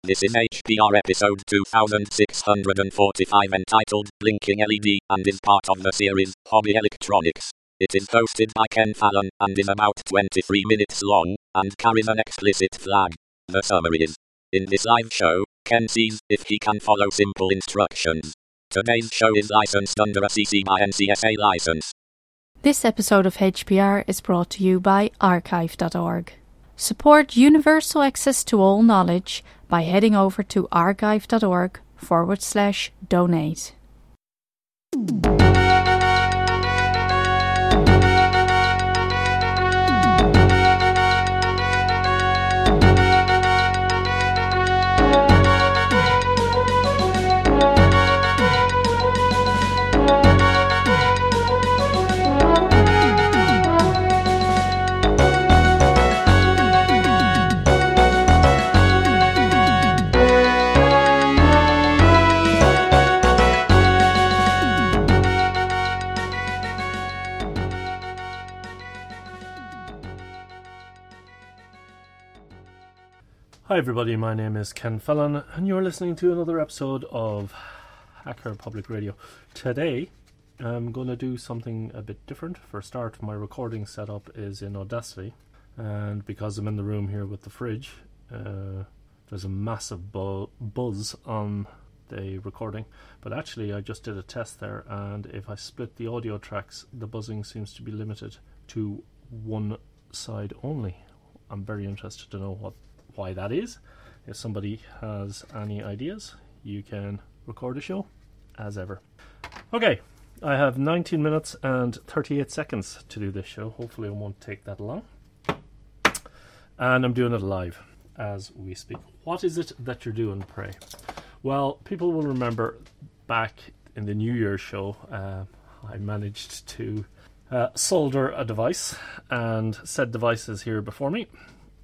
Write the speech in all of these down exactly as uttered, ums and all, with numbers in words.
This is H P R episode two thousand six hundred forty-five entitled Blinking L E D and is part of the series Hobby Electronics. It is hosted by Ken Fallon and is about twenty-three minutes long and carries an explicit flag. The summary is: in this live show, Ken sees if he can follow simple instructions. Today's show is licensed under a C C by N C S A license. This episode of H P R is brought to you by archive dot org. Support universal access to all knowledge by heading over to archive dot org forward slash donate. Hi everybody, my name is Ken Fallon and you're listening to another episode of Hacker Public Radio. Today I'm going to do something a bit different. For a start, my recording setup is in Audacity, and because I'm in the room here with the fridge, uh, there's a massive bu- buzz on the recording. But actually I just did a test there, and if I split the audio tracks, the buzzing seems to be limited to one side only. I'm very interested to know what why that is. If somebody has any ideas, you can record a show as ever. Okay, I have nineteen minutes and thirty-eight seconds to do this show. Hopefully it won't take that long. And I'm doing it live as we speak. What is it that you're doing, pray? Well, people will remember back in the New Year's show, uh, I managed to uh, solder a device, and said device is here before me.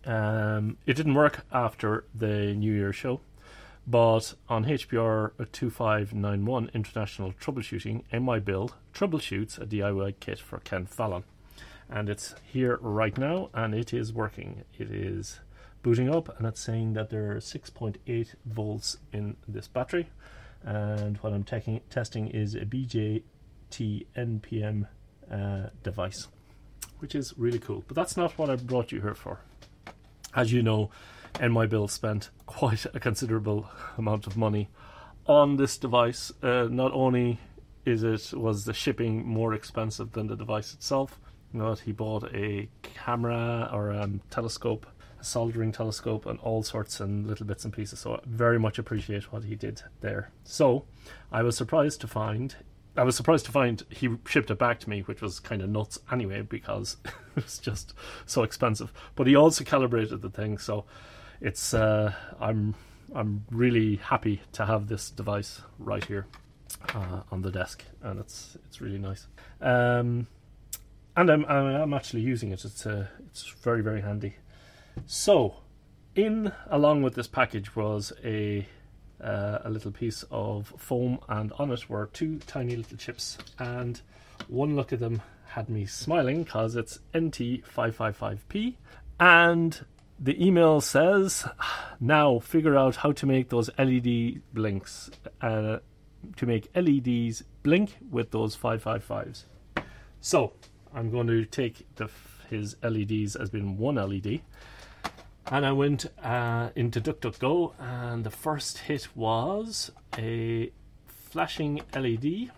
Um, it didn't work after the New Year show, but on H P R two five nine one International Troubleshooting, M I Build troubleshoots a D I Y kit for Ken Fallon, and it's here right now and it is working. It is booting up and it's saying that there are six point eight volts in this battery, and what I'm te- testing is a B J T N P M uh, device, which is really cool. But that's not what I brought you here for. As you know, N Y Build spent quite a considerable amount of money on this device. Uh, not only is it was the shipping more expensive than the device itself, but he bought a camera or a um, telescope, a soldering telescope, and all sorts and little bits and pieces. So I very much appreciate what he did there. So I was surprised to find. I was surprised to find he shipped it back to me, which was kind of nuts anyway, because it was just so expensive. But he also calibrated the thing, so it's uh, I'm I'm really happy to have this device right here uh, on the desk, and it's it's really nice. Um, and I'm I'm actually using it. It's uh, it's very very handy. So, in along with this package was a. Uh, a little piece of foam, and on it were two tiny little chips, and one look at them had me smiling because it's N T five fifty-five P, and the email says, now figure out how to make those L E D blinks, uh, to make L E Ds blink with those five fifty-fives. So I'm going to take the, his L E Ds as being one L E D, and I went uh, into DuckDuckGo, and the first hit was a flashing L E D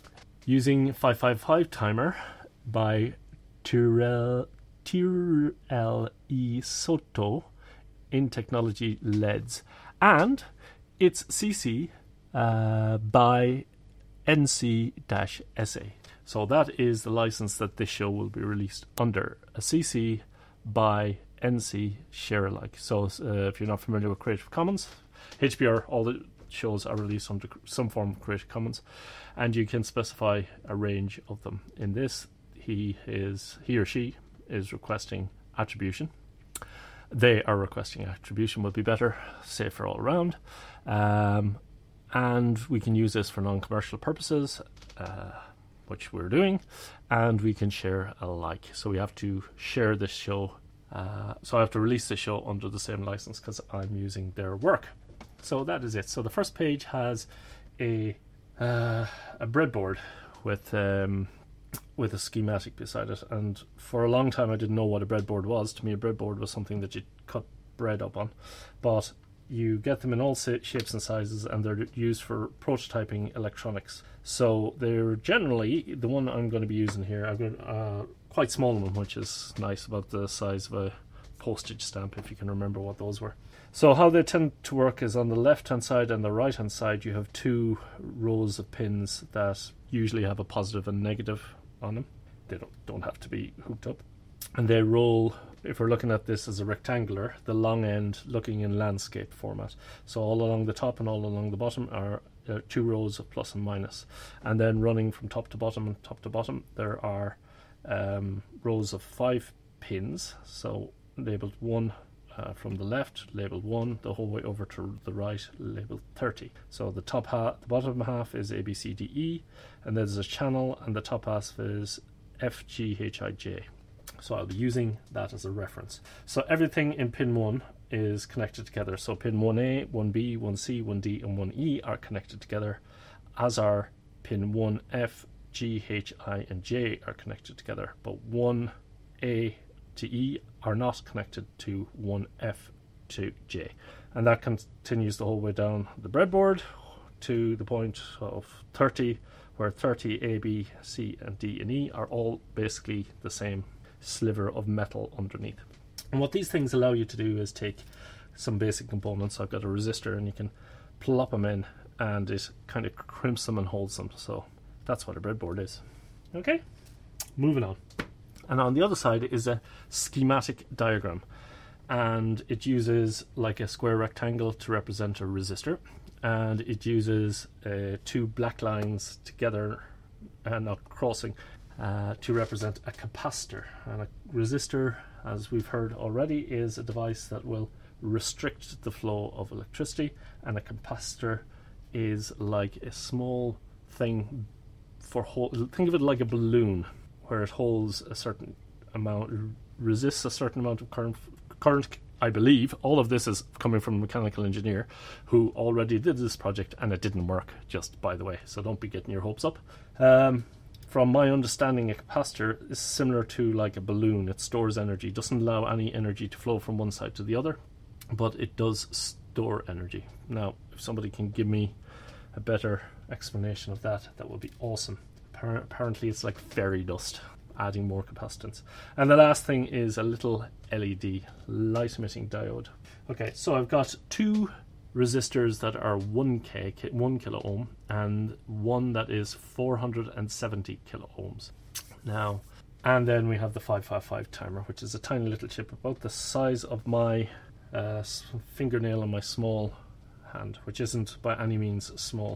using five fifty-five timer by Tyrell, Tyrell E. Soto in Technology L E Ds. And it's C C uh, by N C S A. So that is the license that this show will be released under, a C C by N C share alike. So uh, if you're not familiar with Creative Commons, H P R, all the shows are released under some form of Creative Commons, and you can specify a range of them. In this, he is he or she is requesting attribution. They are requesting attribution would be better, safer all around, um, and we can use this for non-commercial purposes, uh, which we're doing, and we can share alike. So we have to share this show. Uh, so I have to release the show under the same license because I'm using their work. so that is it. So the first page has a uh, a breadboard with um, with a schematic beside it, and for a long time I didn't know what a breadboard was. To me, a breadboard was something that you cut bread up on, but you get them in all shapes and sizes, and they're used for prototyping electronics. So they're generally, the one I'm going to be using here, I've got a quite small one, which is nice, about the size of a postage stamp, if you can remember what those were. So how they tend to work is on the left hand side and the right hand side you have two rows of pins that usually have a positive and negative on them. They don't, don't have to be hooked up. And they roll, if we're looking at this as a rectangular, the long end looking in landscape format. So all along the top and all along the bottom are uh, two rows of plus and minus. And then running from top to bottom and top to bottom, there are um, rows of five pins. So labeled one uh, from the left, labeled one, the whole way over to the right, labeled thirty. So the top half, the bottom half is A, B, C, D, E, and there's a channel, and the top half is F, G, H, I, J. So I'll be using that as a reference. So everything in pin one is connected together. So pin one A, one B, one C, one D, and one E are connected together, as are pin one F, G, H, I, and J are connected together. But one A to E are not connected to one F to J. And that continues the whole way down the breadboard to the point of thirty, where thirty A, B, C, and D, and E are all basically the same sliver of metal underneath. And what these things allow you to do is take some basic components. I've got a resistor, and you can plop them in, and it kind of crimps them and holds them. So that's what a breadboard is. Okay, moving on. And on the other side is a schematic diagram, and it uses like a square rectangle to represent a resistor, and it uses uh, two black lines together and not crossing uh, to represent a capacitor. And a resistor, as we've heard already, is a device that will restrict the flow of electricity, and a capacitor is like a small thing for hold, think of it like a balloon, where it holds a certain amount, resists a certain amount of current. Current, I believe, all of this is coming from a mechanical engineer who already did this project, and it didn't work, just by the way, so don't be getting your hopes up. Um, from my understanding, a capacitor is similar to like a balloon. It stores energy, doesn't allow any energy to flow from one side to the other, but it does store energy. Now, if somebody can give me a better explanation of that, that would be awesome. Apparently it's like fairy dust, adding more capacitance. And the last thing is a little L E D, light emitting diode. Okay, so I've got two resistors that are one K, one kilo ohm, and one that is four hundred seventy kilo ohms. Now, and then we have the five five five timer, which is a tiny little chip about the size of my uh, fingernail on my small hand, which isn't by any means small.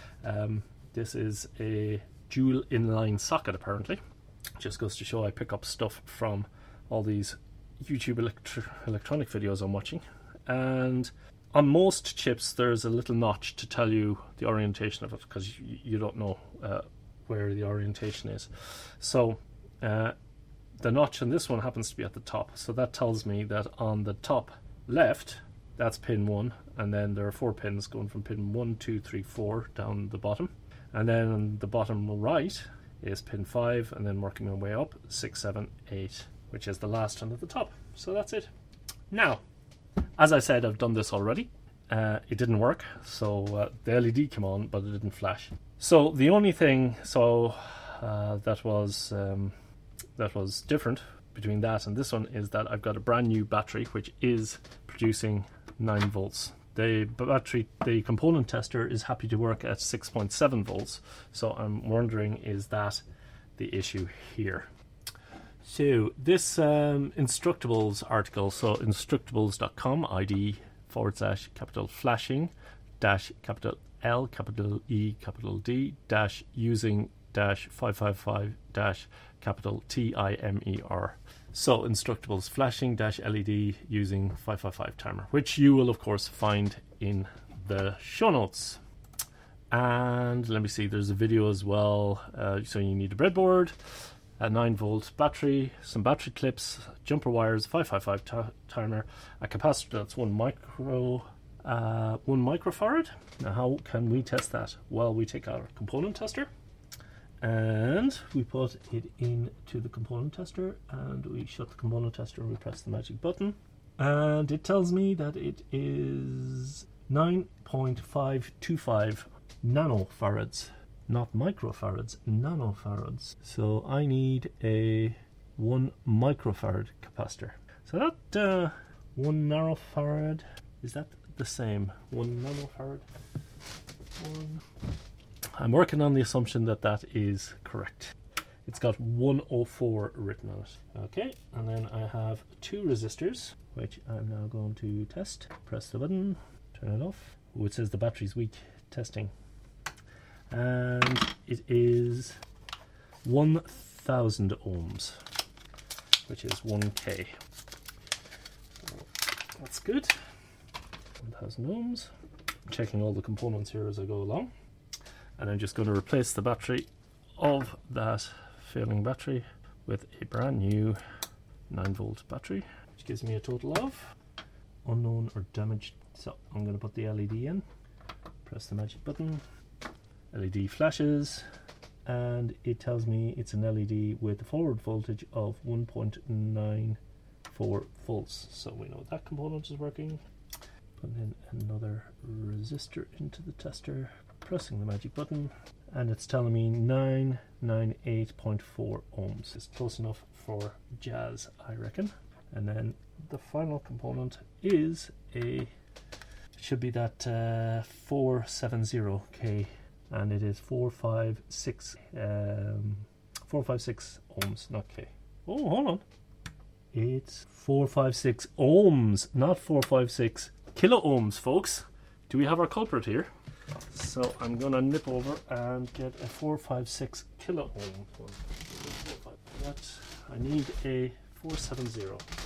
Um, this is a dual inline socket, apparently. Just goes to show I pick up stuff from all these YouTube electri- electronic videos I'm watching. And on most chips there's a little notch to tell you the orientation of it, because you, you don't know uh, where the orientation is. So uh, the notch on this one happens to be at the top, so that tells me that on the top left, that's pin one, and then there are four pins going from pin one, two, three, four down the bottom. And then on the bottom right is pin five, and then working my way up, six, seven, eight, which is the last one at the top. So that's it. Now, as I said, I've done this already. Uh, it didn't work, so uh, the L E D came on, but it didn't flash. So the only thing so uh, that was um, that was different between that and this one is that I've got a brand new battery which is producing nine volts. The battery, the component tester is happy to work at six point seven volts. So I'm wondering, is that the issue here? So this um, Instructables article, so instructables dot com, I D forward slash capital flashing dash capital L capital E capital D dash using dash five five five dash capital T I M E R. So Instructables flashing dash L E D using five five five timer, which you will of course find in the show notes. And let me see, there's a video as well. Uh, so you need a breadboard, a nine volt battery, some battery clips, jumper wires, five five five t- timer, a capacitor that's one micro uh, one microfarad. Now how can we test that? Well, we take our component tester and we put it into the component tester, and we shut the component tester and we press the magic button, and it tells me that it is nine point five two five nanofarads, not microfarads, nanofarads. So I need a one microfarad capacitor. So that uh, one nanofarad, is that the same? One nanofarad. One. I'm working on the assumption that that is correct. It's got one oh four written on it. Okay, and then I have two resistors, which I'm now going to test. Press the button, turn it off. Oh, it says the battery's weak. Testing. And it is one thousand ohms, which is one K. That's good. one thousand ohms. I'm checking all the components here as I go along. And I'm just going to replace the battery of that failing battery with a brand new nine volt battery, which gives me a total of unknown or damaged. So I'm going to put the L E D in, press the magic button, L E D flashes, and it tells me it's an L E D with a forward voltage of one point nine four volts. So we know that component is working. Putting in another resistor into the tester, pressing the magic button, and it's telling me nine ninety-eight point four ohms. It's close enough for jazz, I reckon. And then the final component is a, should be that uh, four seventy K, and it is four fifty-six um, four fifty-six ohms, not K. Oh, hold on. It's four fifty-six ohms, not four fifty-six kilo ohms, folks. Do we have our culprit here? So I'm gonna nip over and get a four fifty-six kilo ohm. What? I need a four seventy.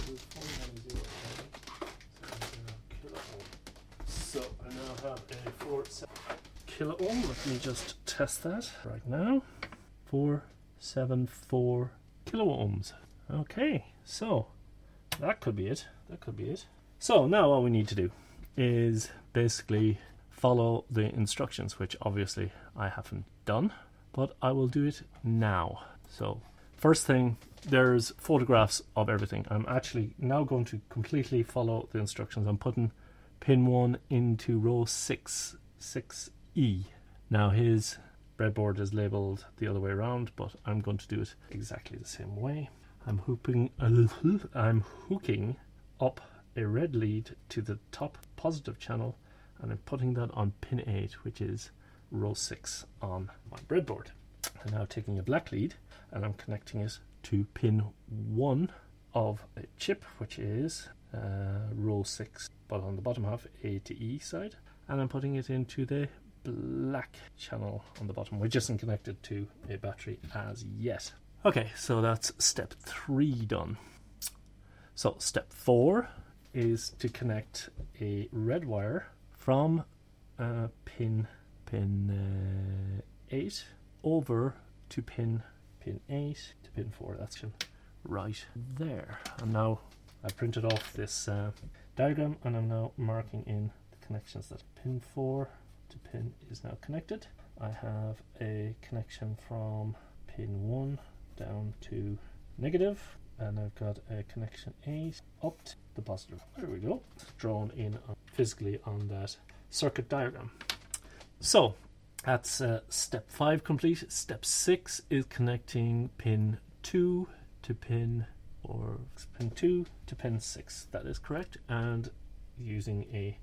So I now have a four seventy kilo ohm. Let me just test that right now. four seventy-four kilo ohms. Okay, so that could be it. That could be it. So now all we need to do is basically follow the instructions, which obviously I haven't done, but I will do it now. So first thing, there's photographs of everything. I'm actually now going to completely follow the instructions. I'm putting pin one into row six, six E. Now his breadboard is labeled the other way around, but I'm going to do it exactly the same way. I'm hooping, I'm hooking up a red lead to the top positive channel, and I'm putting that on pin eight, which is row six on my breadboard. I'm now taking a black lead and I'm connecting it to pin one of a chip, which is uh, row six, but on the bottom half, A to E side, and I'm putting it into the black channel on the bottom, which isn't connected to a battery as yet. Okay, so that's step three done. So step four is to connect a red wire from uh, pin pin uh, eight over to pin pin eight to pin four. That's right there. And now I printed off this uh, diagram, and I'm now marking in the connections. That pin four to pin is now connected. I have a connection from pin one down to negative, and I've got a connection eight up to the positive. There we go. It's drawn in physically on that circuit diagram. So that's uh, step five complete. Step six is connecting pin two to pin or pin two to pin six. That is correct. And using a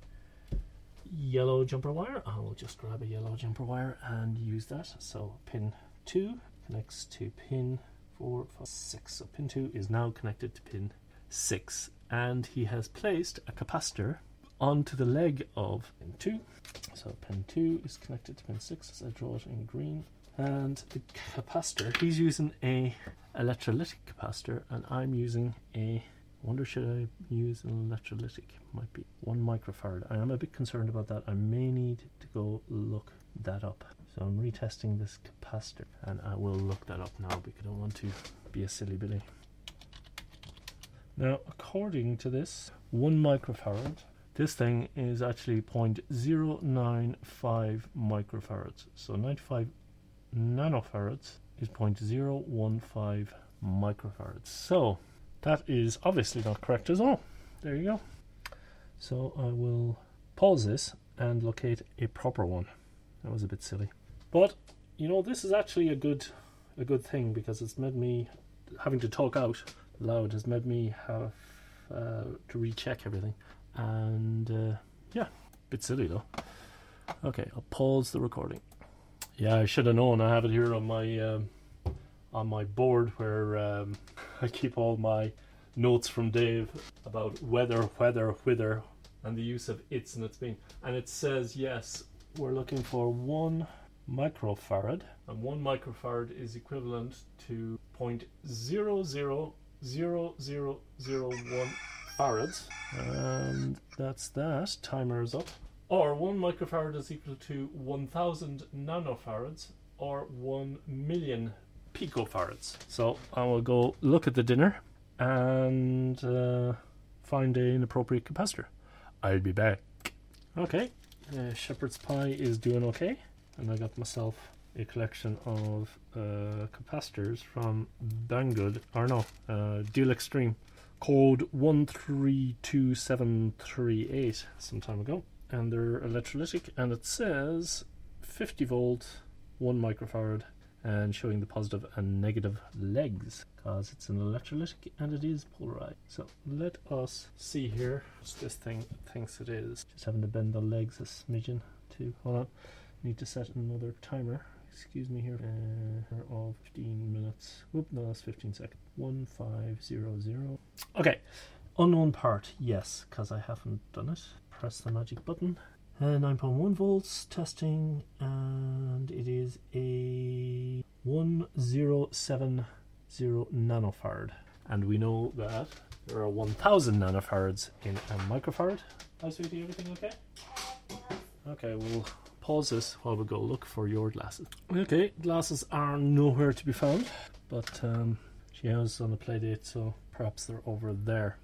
yellow jumper wire, I will just grab a yellow jumper wire and use that. So pin two connects to pin four, five, six. So pin two is now connected to pin six, and he has placed a capacitor onto the leg of pin two. So pin two is connected to pin six, as I draw it in green, and the capacitor, he's using a electrolytic capacitor, and I'm using a, I wonder should I use an electrolytic, might be one microfarad. I am a bit concerned about that. I may need to go look that up. So I'm retesting this capacitor, and I will look that up now because I don't want to be a silly Billy. Now, according to this, one microfarad This thing is actually zero point zero nine five microfarads. So ninety-five nanofarads is zero point zero one five microfarads. So that is obviously not correct as well. There you go. So I will pause this and locate a proper one. That was a bit silly. But, you know, this is actually a good a good thing, because it's made me, having to talk out loud has made me have uh, to recheck everything. And uh, yeah, bit silly though. Okay, I'll pause the recording. Yeah, I should have known. I have it here on my um, on my board where um, I keep all my notes from Dave about whether, whether, whither, and the use of its and its been. And it says, yes, we're looking for one microfarad, and one microfarad is equivalent to zero point zero zero zero zero zero one farads, and that's that. Timer is up. Or one microfarad is equal to one thousand nanofarads, or one million picofarads. So I will go look at the dinner and uh, find an appropriate capacitor. I'll be back. Okay, uh, shepherd's pie is doing okay, and I got myself a collection of uh, capacitors from Banggood, or no, uh, Deal Extreme, code one three two seven three eight, some time ago, and they're electrolytic, and it says fifty volt, one microfarad, and showing the positive and negative legs, because it's an electrolytic and it is polarized. So let us see here what this thing thinks it is. Just having to bend the legs a smidgen too. Hold on, need to set another timer. Excuse me here. Uh, of fifteen minutes. Whoop, no, that's fifteen seconds. One five zero zero. Okay, unknown part. Yes, because I haven't done it. Press the magic button. Uh, nine point one volts testing, and it is a one zero seven zero nanofarad, and we know that there are one thousand nanofarads in a microfarad. Hi sweetie, everything okay? Okay, we'll pause this while we go look for your glasses. Okay, glasses are nowhere to be found, but um, she has on a play date, so perhaps they're over there.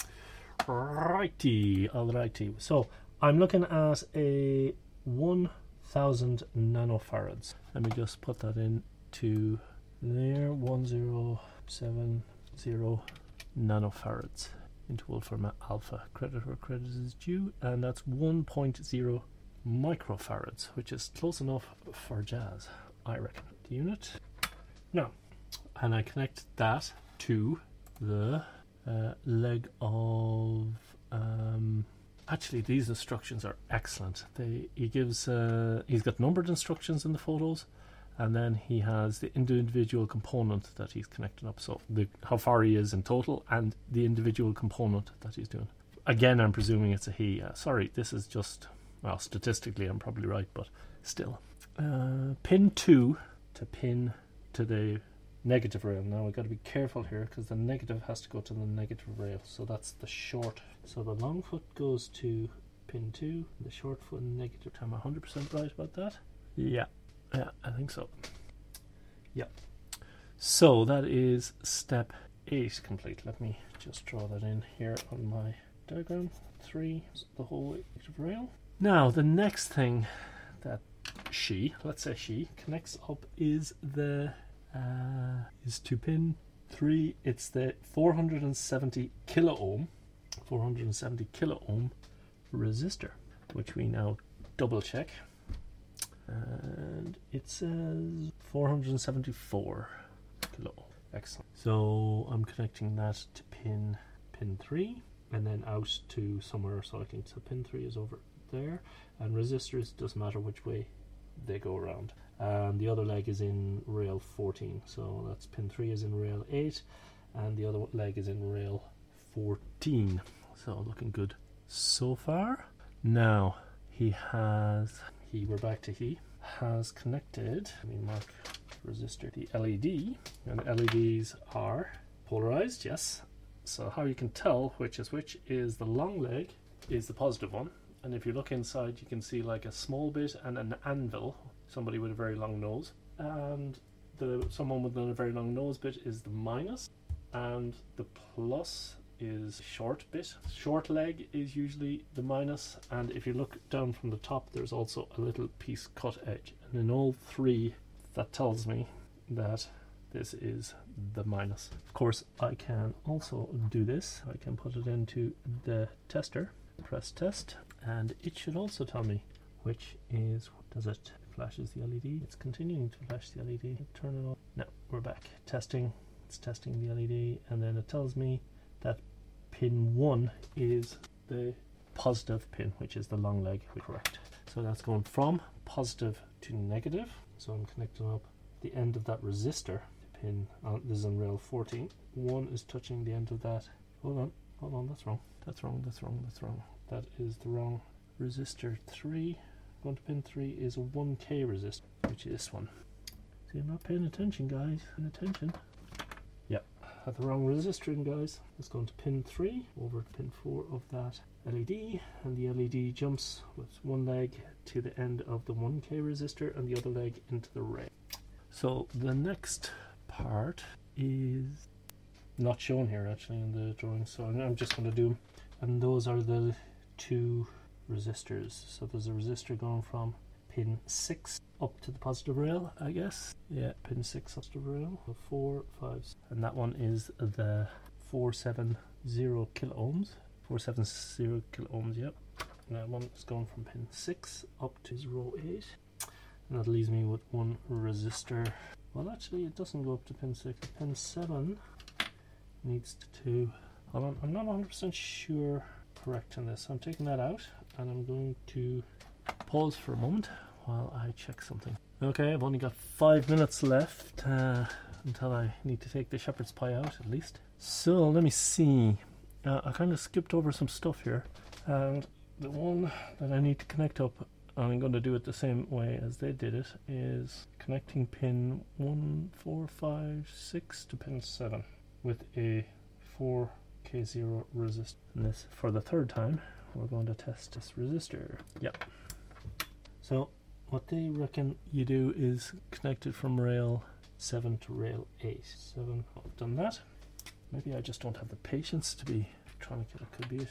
Righty, alrighty. So I'm looking at a one thousand nanofarads. Let me just put that in to there, one zero seven zero nanofarads into Wolfram Alpha. Credit where credit is due, and that's one point zero microfarads, which is close enough for jazz, I reckon. The unit. Now, and I connect that to the uh, leg of... Um, Actually, these instructions are excellent. They, he gives, uh, he's got numbered instructions in the photos, and then he has the individual component that he's connecting up. So the, how far he is in total, and the individual component that he's doing. Again, I'm presuming it's a he. Uh, sorry, this is just, well, statistically I'm probably right, but still. Uh, pin two to pin to the negative rail. Now we've got to be careful here, because the negative has to go to the negative rail. So that's the short. So the long foot goes to pin two, the short foot negative. I'm one hundred percent right about that? Yeah, yeah, I think so. Yeah. So that is step eight complete. Let me just draw that in here on my diagram. Three is the whole negative rail. Now the next thing that she, let's say she, connects up is the uh, is to pin three. It's the four hundred seventy kilo ohm. four hundred seventy kilo ohm resistor, which we now double check, and it says four hundred seventy-four kilo ohm. Excellent. So I'm connecting that to pin pin three, and then out to somewhere, so I can, so pin three is over there, and resistors, doesn't matter which way they go around. And the other leg is in rail fourteen, so that's pin three is in rail eight, and the other leg is in rail fourteen. So looking good so far. Now he has, he, we're back to he, has connected, let me mark resistor, the L E D, and L E Ds are polarized, yes. So how you can tell which is which is the long leg is the positive one, and if you look inside you can see like a small bit and an anvil, somebody with a very long nose, and the someone with a very long nose bit is the minus, and the plus is short bit. Short leg is usually the minus, and if you look down from the top, there's also a little piece cut edge. And in all three, that tells me that this is the minus. Of course, I can also do this. I can put it into the tester, press test, and it should also tell me which is, does it flashes the L E D? It's continuing to flash the L E D. Turn it on. No, we're back. Testing. It's testing the L E D, and then it tells me that pin one is the positive pin, which is the long leg. Correct. So that's going from positive to negative. So I'm connecting up the end of that resistor pin. Uh, this is on rail fourteen. One is touching the end of that. Hold on, hold on. That's wrong. That's wrong. That's wrong. That's wrong. That is the wrong resistor. Three. Going to pin three is a one K resistor, which is this one. See, I'm not paying attention, guys. Paying attention. Yep, had the wrong resistor in, guys. Let's go into pin three, over to pin four of that L E D, and the L E D jumps with one leg to the end of the one K resistor and the other leg into the rail. So the next part is not shown here actually in the drawing, so I'm just going to do, and those are the two resistors. So there's a resistor going from pin six up to the positive rail, I guess. Yeah, pin six up to the rail. So four, five, and that one is the four seventy kilo ohms. four seventy kilo ohms, yep. And that one is going from pin six up to row eight. And that leaves me with one resistor. Well, actually, it doesn't go up to pin six. Pin seven needs to. Hold on, I'm not one hundred percent sure. Correct in this. I'm taking that out, and I'm going to pause for a moment while I check something. Okay, I've only got five minutes left uh, until I need to take the shepherd's pie out, at least. So let me see. Uh, I kind of skipped over some stuff here, and the one that I need to connect up, and I'm going to do it the same way as they did it, is connecting pin one, four, five, six to pin seven with a four K zero resistor. And this, for the third time, we're going to test this resistor. Yep. So what they reckon you do is connect it from rail seven to rail eight. seven, I've done that. Maybe I just don't have the patience to be trying to, it could be it.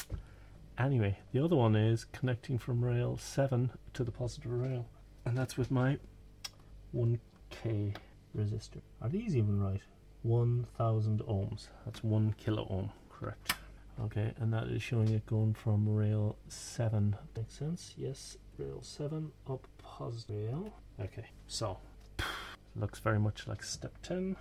Anyway, the other one is connecting from rail seven to the positive rail, and that's with my one K resistor. Are these even right? one thousand ohms. That's one kilo ohm, correct. Okay, and that is showing it going from rail seven. Makes sense? Yes, rail seven up positive rail. Okay, so looks very much like step ten,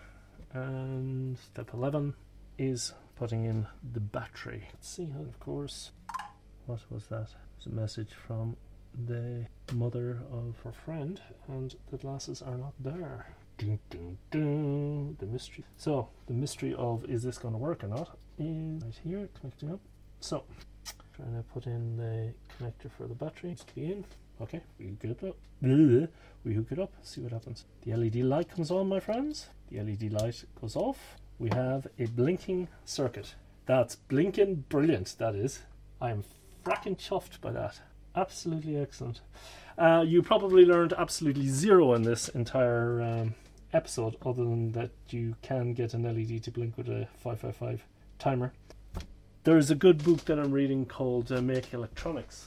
and step eleven is putting in the battery. Let's see how, of course. What was that? It's a message from the mother of her friend, and the glasses are not there. Dun, dun, dun, the mystery. So the mystery of is this going to work or not is right here, connecting up. So trying to put in the connector for the battery. It's to be in. Okay, we hook it up. We hook it up. See what happens. The L E D light comes on, my friends. The L E D light goes off. We have a blinking circuit. That's blinking brilliant. That is. I am fracking chuffed by that. Absolutely excellent. Uh, you probably learned absolutely zero in this entire um, episode, other than that you can get an L E D to blink with a five five five timer. There is a good book that I'm reading called uh, Make Electronics,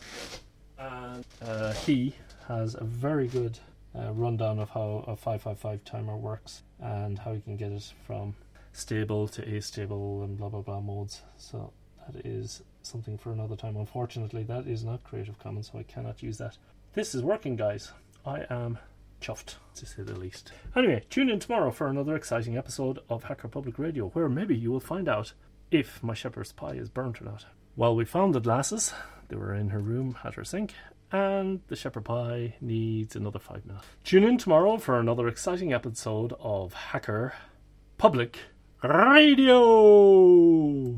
and uh, he has a very good uh, rundown of how a five five five timer works and how you can get it from stable to astable and blah blah blah modes. So that is something for another time. Unfortunately, that is not Creative Commons, so I cannot use that. This is working, guys. I am chuffed, to say the least. Anyway, tune in tomorrow for another exciting episode of Hacker Public Radio, where maybe you will find out if my shepherd's pie is burnt or not. Well, we found the glasses. They were in her room at her sink, and the shepherd pie needs another five minutes. Tune in tomorrow for another exciting episode of Hacker Public Radio.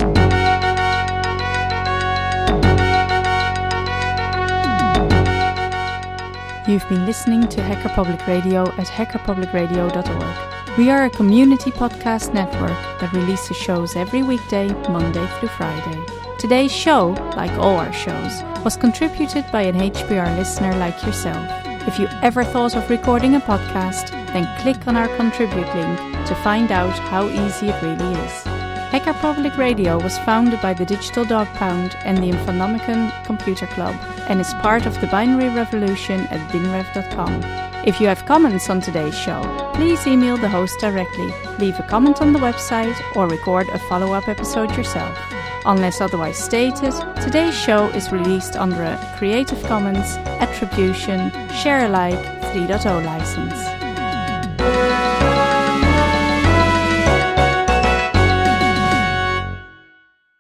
You've been listening to Hacker Public Radio at hacker public radio dot org. We are a community podcast network that releases shows every weekday, Monday through Friday. Today's show, like all our shows, was contributed by an H P R listener like yourself. If you ever thought of recording a podcast, then click on our contribute link to find out how easy it really is. Hacker Public Radio was founded by the Digital Dog Pound and the Infonomicon Computer Club and is part of the Binary Revolution at binrev dot com. If you have comments on today's show, please email the host directly, leave a comment on the website, or record a follow-up episode yourself. Unless otherwise stated, today's show is released under a Creative Commons Attribution Share Alike three point oh license.